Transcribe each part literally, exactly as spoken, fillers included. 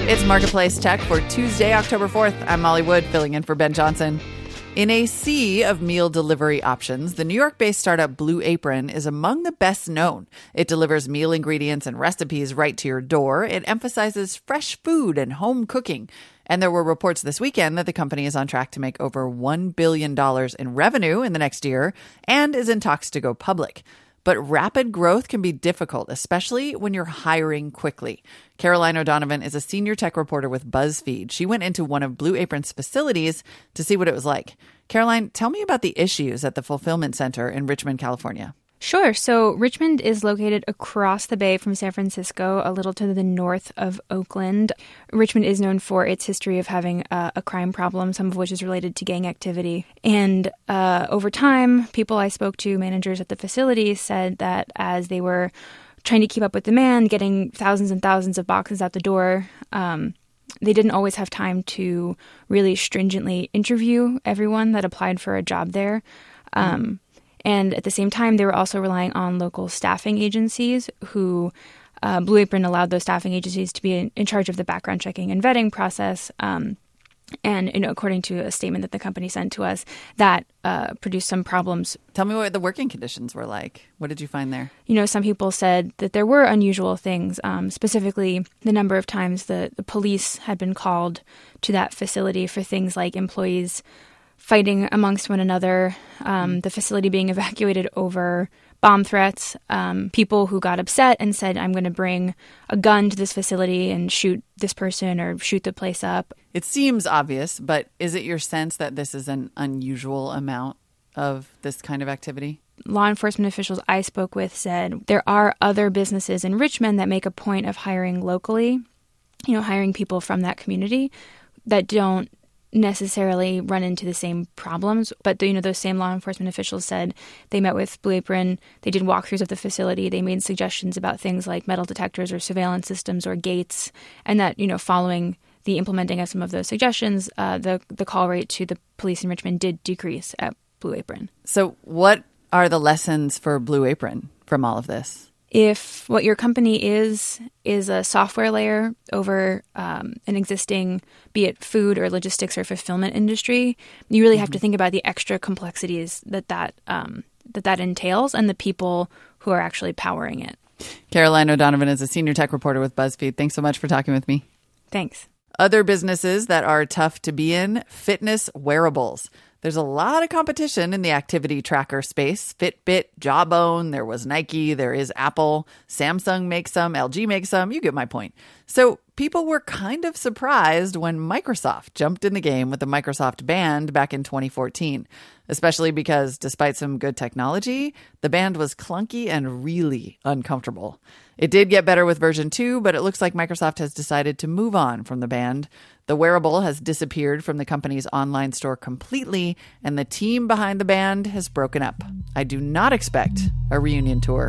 It's Marketplace Tech for Tuesday, October fourth. I'm Molly Wood, filling in for Ben Johnson. In a sea of meal delivery options, the New York-based startup Blue Apron is among the best known. It delivers meal ingredients and recipes right to your door. It emphasizes fresh food and home cooking. And there were reports this weekend that the company is on track to make over one billion dollars in revenue in the next year and is in talks to go public. But rapid growth can be difficult, especially when you're hiring quickly. Caroline O'Donovan is a senior tech reporter with BuzzFeed. She went into one of Blue Apron's facilities to see what it was like. Caroline, tell me about the issues at the fulfillment center in Richmond, California. Sure. So Richmond is located across the bay from San Francisco, a little to the north of Oakland. Richmond is known for its history of having uh, a crime problem, some of which is related to gang activity. And uh, over time, people I spoke to, managers at the facility, said that as they were trying to keep up with demand, getting thousands and thousands of boxes out the door, um, they didn't always have time to really stringently interview everyone that applied for a job there. Um, mm-hmm. And at the same time, they were also relying on local staffing agencies who uh, Blue Apron allowed those staffing agencies to be in, in charge of the background checking and vetting process. Um, and, you know, according to a statement that the company sent to us, that uh, produced some problems. Tell me what the working conditions were like. What did you find there? You know, some people said that there were unusual things, um, specifically the number of times the, the police had been called to that facility for things like employees fighting amongst one another, um, the facility being evacuated over bomb threats, um, people who got upset and said, I'm going to bring a gun to this facility and shoot this person or shoot the place up. It seems obvious, but is it your sense that this is an unusual amount of this kind of activity? Law enforcement officials I spoke with said there are other businesses in Richmond that make a point of hiring locally, you know, hiring people from that community that don't necessarily run into the same problems. But, you know, those same law enforcement officials said they met with Blue Apron, they did walkthroughs of the facility, they made suggestions about things like metal detectors or surveillance systems or gates, and that, you know, following the implementing of some of those suggestions, uh, the, the call rate to the police in Richmond did decrease at Blue Apron. So what are the lessons for Blue Apron from all of this? If what your company is, is a software layer over um, an existing, be it food or logistics or fulfillment industry, you really mm-hmm. have to think about the extra complexities that that, um, that that entails and the people who are actually powering it. Caroline O'Donovan is a senior tech reporter with BuzzFeed. Thanks so much for talking with me. Thanks. Other businesses that are tough to be in, fitness wearables. There's a lot of competition in the activity tracker space. Fitbit, Jawbone, there was Nike, there is Apple, Samsung makes some, L G makes some. You get my point. So people were kind of surprised when Microsoft jumped in the game with the Microsoft Band back in twenty fourteen, especially because despite some good technology, the Band was clunky and really uncomfortable. It did get better with version two, but it looks like Microsoft has decided to move on from the Band. The wearable has disappeared from the company's online store completely, and the team behind the Band has broken up. I do not expect a reunion tour.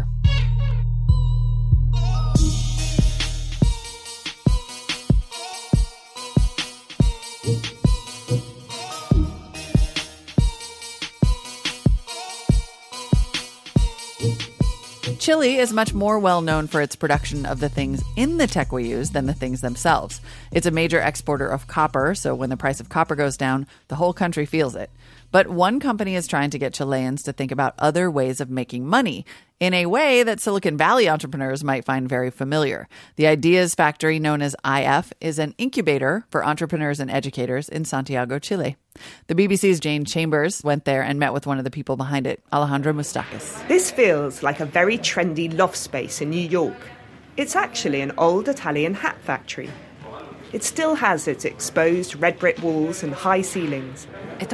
Chile is much more well-known for its production of the things in the tech we use than the things themselves. It's a major exporter of copper, so when the price of copper goes down, the whole country feels it. But one company is trying to get Chileans to think about other ways of making money in a way that Silicon Valley entrepreneurs might find very familiar. The Ideas Factory, known as I F, is an incubator for entrepreneurs and educators in Santiago, Chile. The B B C's Jane Chambers went there and met with one of the people behind it, Alejandra Mustakis. This feels like a very trendy loft space in New York. It's actually an old Italian hat factory. It still has its exposed red brick walls and high ceilings. This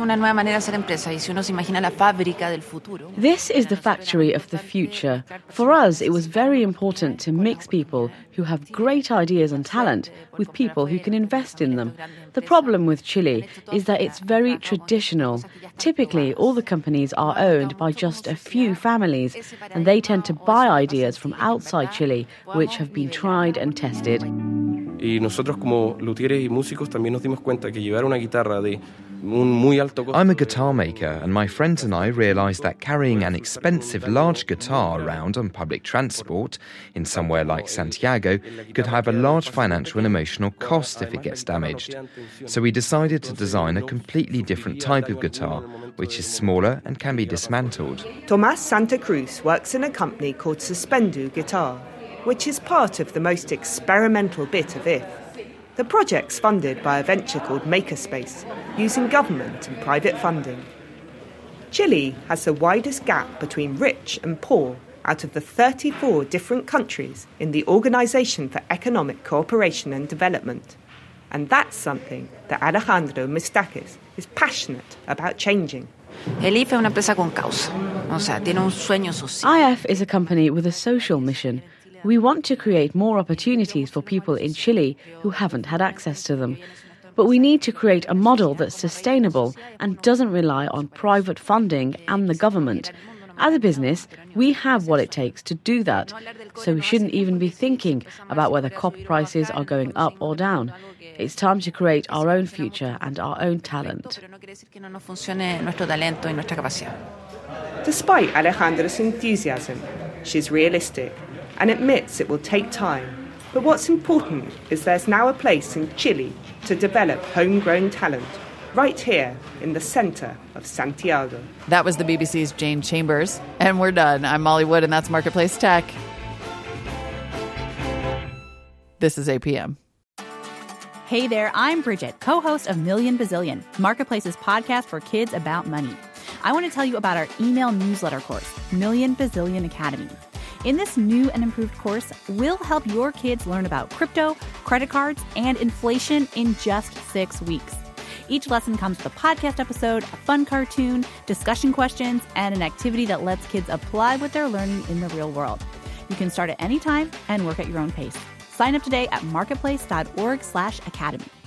is the factory of the future. For us, it was very important to mix people who have great ideas and talent with people who can invest in them. The problem with Chile is that it's very traditional. Typically, all the companies are owned by just a few families, and they tend to buy ideas from outside Chile, which have been tried and tested. Y nosotros como luthieres y músicos también nos dimos cuenta que llevar una guitarra de un muy alto costo... I'm a guitar maker, and my friends and I realised that carrying an expensive large guitar around on public transport in somewhere like Santiago could have a large financial and emotional cost if it gets damaged. So we decided to design a completely different type of guitar, which is smaller and can be dismantled. Tomás Santa Cruz works in a company called Suspendu Guitar, which is part of the most experimental bit of I F. The project's funded by a venture called Makerspace, using government and private funding. Chile has the widest gap between rich and poor out of the thirty-four different countries in the Organization for Economic Cooperation and Development. And that's something that Alejandro Mistakis is passionate about changing. El I F es una empresa con causa, o sea, tiene un sueño social. I F is a company with a social mission. We want to create more opportunities for people in Chile who haven't had access to them. But we need to create a model that's sustainable and doesn't rely on private funding and the government. As a business, we have what it takes to do that. So we shouldn't even be thinking about whether copper prices are going up or down. It's time to create our own future and our own talent. Despite Alejandro's enthusiasm, she's realistic and admits it will take time. But what's important is there's now a place in Chile to develop homegrown talent, right here in the centre of Santiago. That was the B B C's Jane Chambers. And we're done. I'm Molly Wood, and that's Marketplace Tech. This is A P M. Hey there, I'm Bridget, co-host of Million Bazillion, Marketplace's podcast for kids about money. I want to tell you about our email newsletter course, Million Bazillion Academy. In this new and improved course, we'll help your kids learn about crypto, credit cards, and inflation in just six weeks. Each lesson comes with a podcast episode, a fun cartoon, discussion questions, and an activity that lets kids apply what they're learning in the real world. You can start at any time and work at your own pace. Sign up today at marketplace.org slash academy.